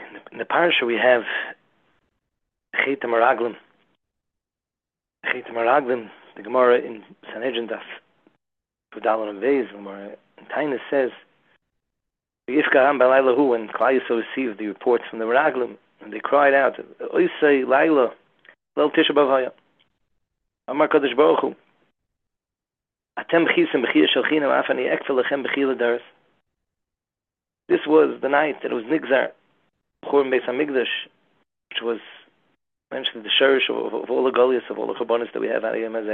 In the parasha we have Chet HaMeraglim. Chet HaMeraglim, the Gemara in Sanhedrin Daf Fudalon and Vez, Gemara in Tainus says, Yifkaram Balaylahu, when Klal Yisrael received the reports from the Meraglim, and they cried out, Oisei Laila, Lel Tisha B'Av Haya, Amar Kadosh Baruch Hu, Atem B'chisim B'chiyah Shalchinam Afani Ekfel Lechem B'chiyah L'Daras. This was the night that it was Nigzar, Churban Beis HaMikdash, which was mentioned the sherish of all the goliaths, of all the Chabonis that we have out of Yom Hazeh.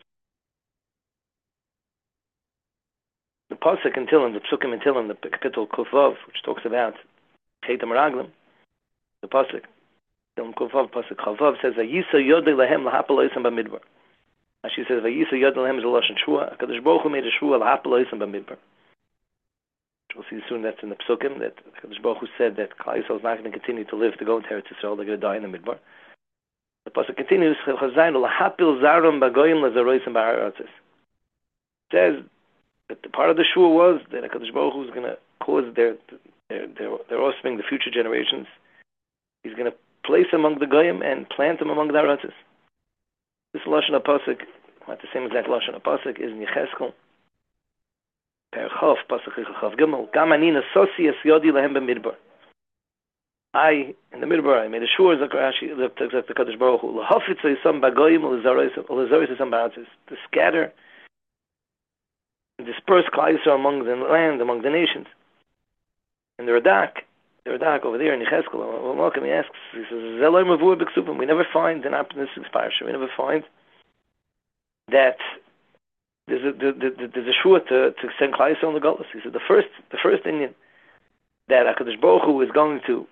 The Pasuk in Tillim, the Psukim in Tillim, the Kapitel Kufvav, which talks about Chet HaMeraglim, the Pasuk, Tillim Kufvav, Pasuk Chavav, says, Vayisa Yodei Lahem L'Hapal Oisam B'Midbar. As she says, Vayisa Yodei Lahem is a Lashon Shua, HaKadosh Baruch Hu made a Shua L'Hapal Oisam B'Midbar. We'll see soon that's in the Psukim, that HaKadosh Baruch Hu said that Klal Yisrael is not going to continue to live to go into Eretz Yisrael, they're going to die in the Midbar. The Pasuk continues, L'Hapil Zarom B'Goyim L'Zaroisim B'Haratzis. It says that the part of the Shua was that HaKadosh Baruch Hu is going to cause their offspring, the future generations, He's going to place among the Goyim and plant them among the Haratzis. This Lashon HaPasuk, not the same exact Lashon HaPasuk, is in Yecheskel. Perchav, Pasuk Chav Gimel, Gam ani nasosi es yodi lahem b'midbar. I, in the Midbar, I made a shur, Zakarashi, the Kadosh Baruch Hu, l'hafitz yisam b'goyim u'lezarois yisam b'aratzis, to scatter and disperse Klal Yisrael among the land, among the nations. And the Radak over there in Yecheskel, welcome, he asks, he says, Zeloi mavur b'ksupim, we never find in Apnesis Parsha, we never find that there's a shua to send Klal Yisrael in the Golus. He said the first Indian that HaKadosh Baruch Hu is going to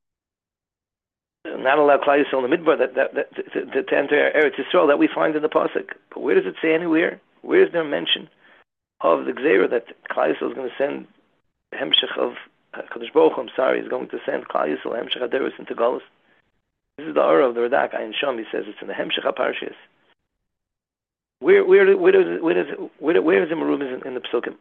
not allow Klal Yisrael in the Midbar to enter Eretz Yisrael, that we find in the Pasuk. But where does it say anywhere? Where is there mention of the Gzeira that Klal Yisrael is going to send the Hemshech of HaKadosh Baruch Hu, is going to send Klal Yisrael Hemshech HaDeros into Golus? This is the aura of the Radak. Ayin Sham, he says it's in the Hemshech HaParshas. Where is the Meruim in the Psukim?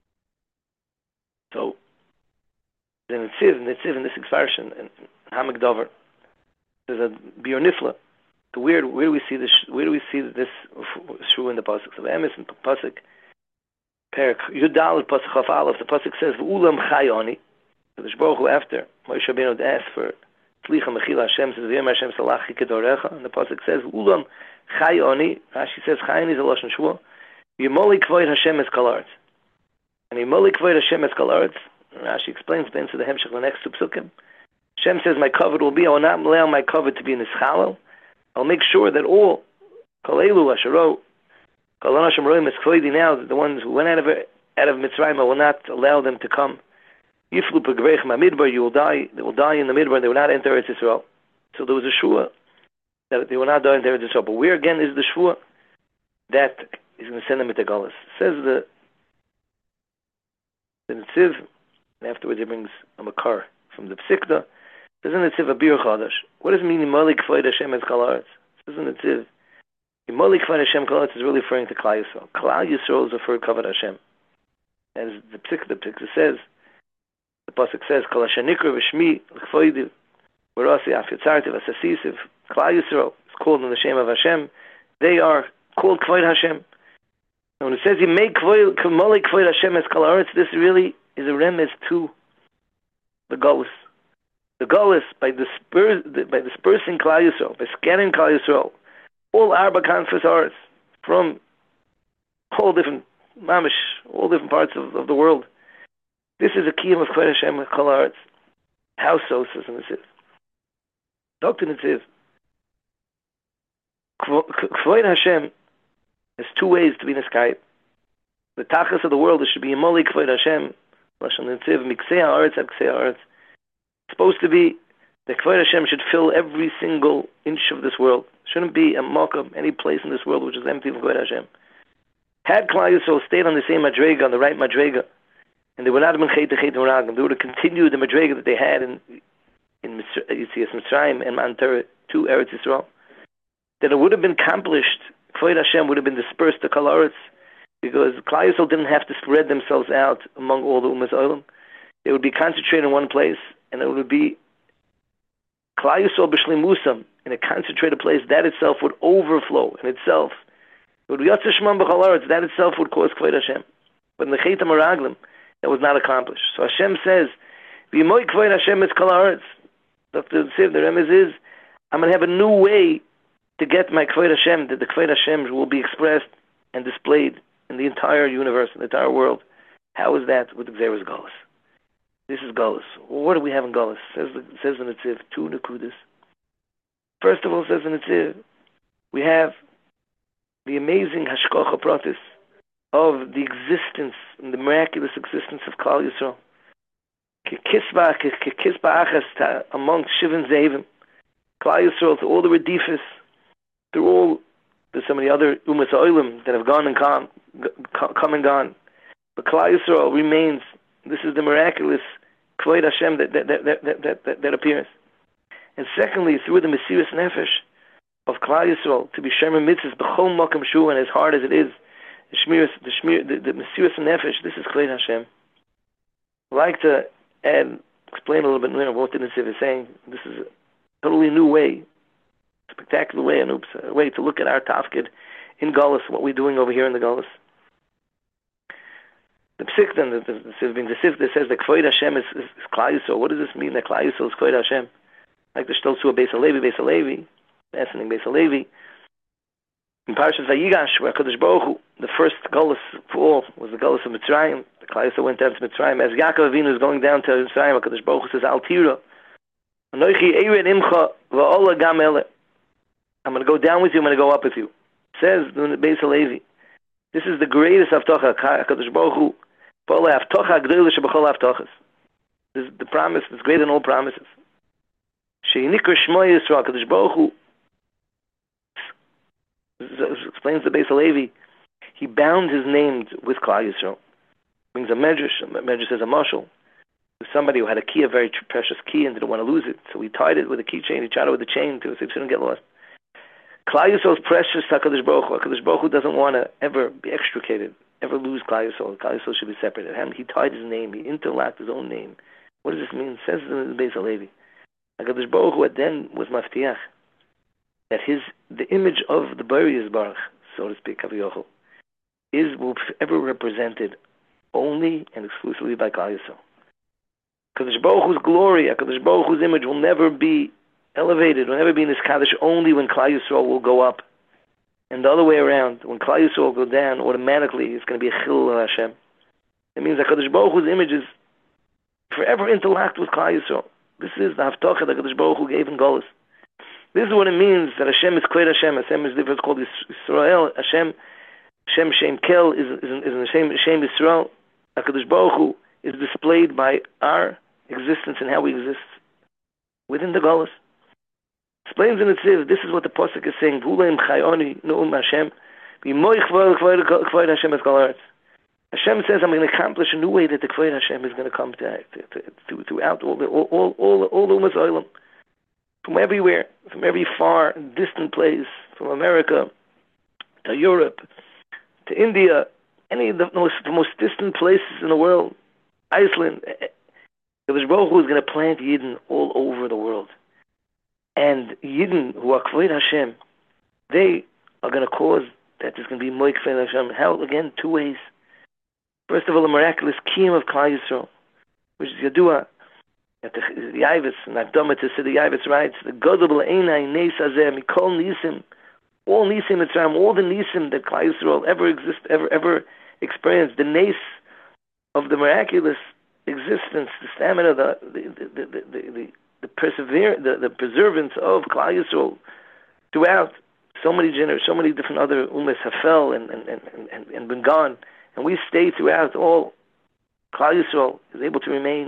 So the Netziv in this expression in Hamak Dover, there's a Biur Nifla. So where do we see this? Where do we see this shua in the pasuk? So Emes in pasuk Perak Yudal pasuk Chaf Aleph. The pasuk says V'ulam Chayoni. So the Baruch Hu, after Moshe Rabbeinu asked for Tzlicha Mechila, Hashem says V'yem Hashem Salachi Kedorecha, and the pasuk says V'ulam Chayoni. Rashi says Chayoni is a lashon shua. Yimoli Kvoid Hashem Es Kalaretz. And Yimoli Kvoid Hashem Es Kalaretz. Rashi explains the Hemshech the next two psukim. Hashem says, my covet will be, I will not allow my covet to be in the Chalal. I'll make sure that all, Kalelu, Asharo, Kalana Hashem Roim, Eskvoidi now, the ones who went out of Mitzrayim, I will not allow them to come. Yiflu Pegreichem HaMidbar, you will die, they will die in the Midbar, they will not enter Eretz Yisrael. So there was a shua that they will not die in Eretz Yisrael. But where again is the shua that is going to send them into Galus? Says the Netziv, and afterwards he brings a Makar from the Psikta. Doesn't it say a Biur Chadash? What does it mean Yimoli Kvoid Hashem Es Kalaretz? Doesn't it say Yimoli Kvoid Hashem Kalaretz is really referring to Klal Yisrael. Klal Yisrael is referred to Kavod Hashem. As the Psikta says, the pasuk says, Kol Hashanikra V'Shmi L'Kvoidi V'Rasi Af Yitzarti V'Sasisiv. Klal Yisrael is called in the name of Hashem. They are called Kvoid Hashem. And when it says Yimoli Kvoid Hashem Es Kalaretz, this really is a remez to the Golus. The Golus, by dispersing Klal Yisrael, by scattering Klal Yisrael, all Arba Kanfas arts from all different mamish, all different parts of the world. This is a kiyum of Kvod Hashem with Kol Arts. How so, says Netziv? Dr. Netziv, Kvod Hashem has two ways to be in the sky. The tachas of the world, there should be Yimoli Kvod Hashem, Lashon Netziv, Miksei HaAretz Ad Ksei HaAretz. It's supposed to be that Kvod Hashem should fill every single inch of this world. Shouldn't be a mock-up, any place in this world which is empty of Kvod Hashem. Had Klal Yisrael stayed on the same madrega, on the right madrega, and they would not have been Chet HaMeraglim, they would have continued the madrega that they had in Yitzias Mitzrayim and Matan Torah to Eretz Yisrael, then it would have been accomplished. Kvod Hashem would have been dispersed to Kol Haaretz, because Klal Yisrael didn't have to spread themselves out among all the Umas Olam. They would be concentrated in one place, and it would be Klal Yisrael b'shleimusam, in a concentrated place, that itself would overflow in itself. It would Yotze Shemam b'chol haaretz, that itself would cause Kvod Hashem. But in the Chet HaMeraglim, that was not accomplished. So Hashem says, V'yimoy Kvod Hashem es kol haaretz. The remez is, I'm going to have a new way to get my Kvod Hashem, that the Kvod Hashem will be expressed and displayed in the entire universe, in the entire world. How is that with the Gzeres Galus? This is Galus. What do we have in Galus? Says the Netziv, two Nekudas. First of all, says the Netziv, we have the amazing Hashkocha Pratis of the existence, and the miraculous existence of Klal Yisrael. Kekisba achas amongst Shivin Zevim. Klal Yisrael, to all the Redifis, through all, there's so many other Umas Oilim that have gone and come and gone. But Klal Yisrael remains. This is the miraculous Kvod Hashem that appears. And secondly, through the Mesiras Nefesh of Klal Yisrael, to be Shemer Mitzvahs b'chol Makom Shu, and as hard as it is, the Mesiras Nefesh, this is Kvod Hashem. I'd like to explain a little bit more what the Netziv is saying. This is a totally new way, spectacular way, a way to look at our tafkid in Galus, what we're doing over here in the Galus. The Psik then, the Sif that says that Kvod Hashem is Klal Yisrael. What does this mean that Klal Yisrael is Kvod Hashem? Like the Shtolzua Beis Halevi, Essening Beis Halevi. In Parashat Vayigash, where HaKadosh Baruch Hu, the first Galus for all, was the Galus of Mitzrayim. The Klal Yisrael went down to Mitzrayim. As Yaakov Avinu is going down to Mitzrayim, HaKadosh Baruch Hu says, Al Tira, Anoichi Eired Imcha Va'ola Gam Ele. I'm going to go down with you, I'm going to go up with you. Says the Beis Halevi. This is the greatest Haftocha, HaKadosh Baruch Hu. This is the promise that's greater than all promises. She'inikr Shmo Yisrael, HaKadosh Baruch Hu explains the Beis Halevi. He bound his name with Klal Yisrael. Brings a medrash says a mashal. Somebody who had a key, a very precious key, and didn't want to lose it, so he tied it with a keychain. He tied it with a chain so it shouldn't get lost. Klal Yisrael is precious to HaKadosh Baruch Hu. HaKadosh Baruch Hu doesn't want to ever be extricated, ever lose Klal Yisrael. Klal Yisrael should be separated. He tied his name. He interlocked his own name. What does this mean? It says in the Beis Halevi. HaKadosh Baruch Hu then was maftiach that the image of the Bari Yisbarach, so to speak, Kaviyochel, will ever represented only and exclusively by Klal Yisrael. HaKadosh Baruch Hu's glory, HaKadosh Baruch Hu's image will never be elevated, will never be in this Kaddish, only when Klal Yisrael will go up. And the other way around, when Klal Yisrael will go down, automatically it's going to be a chil of Hashem. It means that HaKadosh Baruch Hu's image is forever interlocked with Klal Yisrael. This is the Haftocha that HaKadosh Baruch Hu gave in Golus. This is what it means that Hashem is Kvod Hashem. Hashem is different, called Yisrael. Hashem Shem Kel is in the Shem Yisrael. HaKadosh Baruch Hu is displayed by our existence and how we exist within the Golus. Explains in Netziv, this is what the Pasuk is saying, V'uleim chayoni nu'um Hashem, v'yimoy Kvod Hashem es kol haaretz. Hashem says, I'm going to accomplish a new way that the Kvod Hashem is going to come throughout all the Umas Olam. From everywhere, from every far, distant place, from America to Europe to India, any of the most distant places in the world, Iceland, the Baruch Hu is going to plant Yidden all over the world. And Yidden who are Kvod Hashem, they are going to cause that there's going to be Moy Kvod Hashem. How? Again, two ways. First of all, the miraculous Kiyum of Klal Yisrael, which is Yadua. At the Yavis, and Abdoma to the Yavis writes, the Godel Einai Nes Hazeh Mikol Nisim, all Nisim Mitzrayim, all the Nisim that Klal Yisrael ever experienced, the Nes of the miraculous existence, the stamina, the preservance of Klal Yisrael throughout so many different other umas have fell and been gone, and we stay throughout all. Klal Yisrael is able to remain.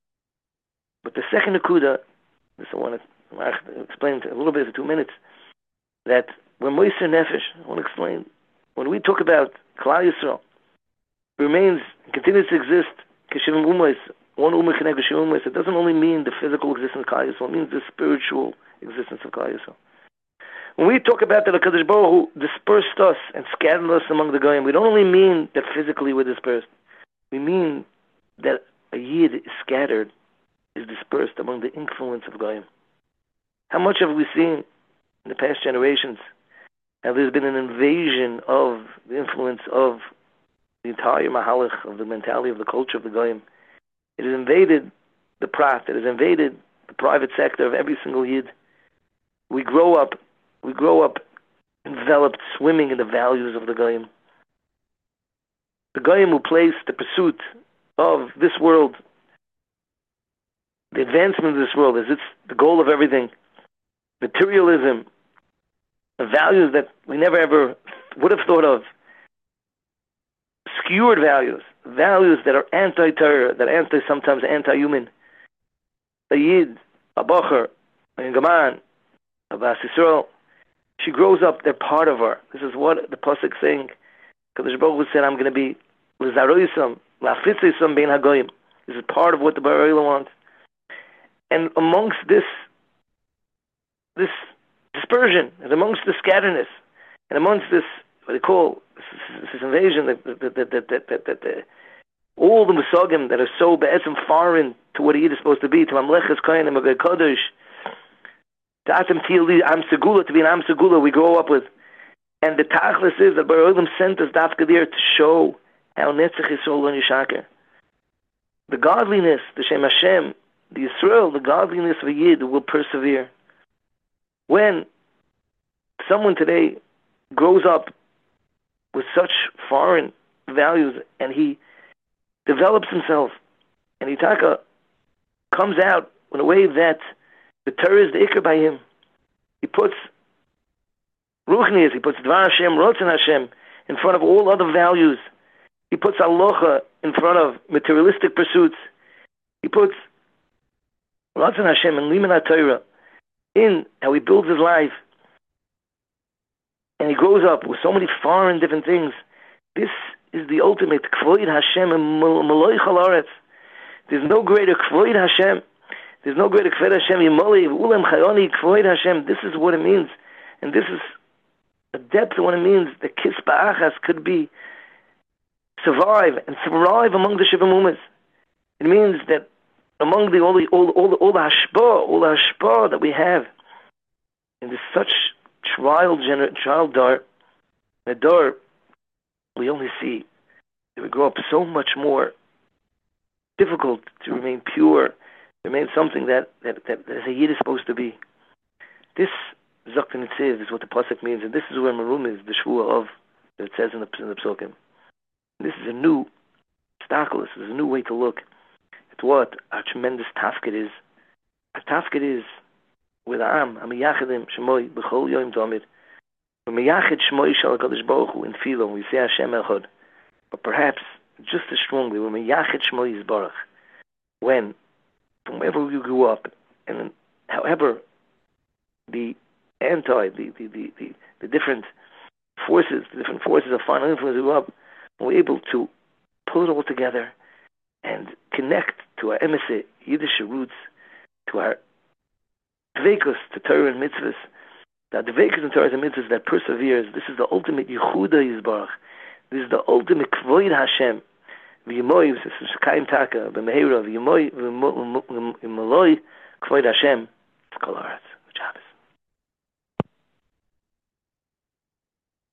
But the second Nakuda, this I want to explain a little bit for 2 minutes, that when Moiser Nefesh, I want to explain, when we talk about Klal Yisrael, remains, continues to exist, Keshivim Umois, one Umar Connect Keshivim Umois, it doesn't only mean the physical existence of Klal Yisrael, it means the spiritual existence of Klal Yisrael. When we talk about that HaKadosh Baruch Hu dispersed us and scattered us among the Goyim, we don't only mean that physically we're dispersed, we mean that a Yid is scattered, is dispersed among the influence of Goyim. How much have we seen in the past generations? How there's been an invasion of the influence of the entire mahalach, of the mentality, of the culture of the Goyim. It has invaded the prat. It has invaded the private sector of every single yid. We grow up enveloped, swimming in the values of the Goyim. The Goyim who place the pursuit of this world, the advancement of this world, as it's the goal of everything. Materialism, the values that we never ever would have thought of. Skewered values that are anti-Torah, that are sometimes anti-human. A Yid, a Bocher, a Gaman, a Bas Yisrael, she grows up, they're part of her. This is what the Pasuk saying. Kadosh Baruch Hu said, I'm going to be L'zaroisam, L'afitzeisam bein hagoyim. This is part of what the Bar Oila wants. And amongst this dispersion, and amongst the scatterness, and amongst this, what they call, this invasion, that all the musagim that are so be'etzim foreign to what a Yid is supposed to be, to Mamleches Kohen and Magay Kodesh, to Atem Tili, Am Segula, to be an Am Segula, we grow up with. And the tachlis is that Bar Olam sent us Dafka there to show how Netzach Yisrael and Yishakar. The godliness, the Shem Hashem, the Yisrael, the godliness of a Yid will persevere. When someone today grows up with such foreign values and he develops himself and he comes out in a way that the Torah is the Iker by him, he puts Ruchnias, he puts Dvar Hashem, Rotzen Hashem in front of all other values. He puts Aloha in front of materialistic pursuits. He puts Rotzen Hashem and Liman HaTorah in how he builds his life. And he grows up with so many foreign different things. This is the ultimate Kvoid Hashem and Maloi Chalaretz. There's no greater Kvoid Hashem. There's no greater Kvoid Hashem. Yimoli, Ulem Chayoni, Kvoid Hashem. This is what it means. And this is the depth of what it means. The Kispa Achas could be survive and thrive among the Shiva Mumas. It means that among all the hashpah that we have in this such child dar, a dar, we only see that we grow up so much more difficult to remain pure, remain something that as a Yid is supposed to be. This Zoktan Tziv is what the pasuk means, and this is where Marum is the shvua of that it says in the psukim. This is a new stakelus. This is a new way to look at what a tremendous tafkid is. A tafkid is with Am Yachadim Shemoi B'chol Yom Tamid. Miyachid Shmoi Shal Kadosh Baruch Hu in Philo. We say Hashem Echad, but perhaps just as strongly when Miyachid Shmoi Yisbarach. When, from wherever you grew up, and however the different forces of final influence grew up, we're able to pull it all together and connect to our emeset Yiddish roots, to our dveikus, to Torah and mitzvahs. The dveikus and Torah and mitzvahs that perseveres. This is the ultimate Yehuda Yisbarach. This is the ultimate Kvoid Hashem. V'yimoy, this is Kaim Taka, b'mehera, v'yimoy, v'moloi, Kvoid Hashem. It's Kol Haaretz. Shabbos.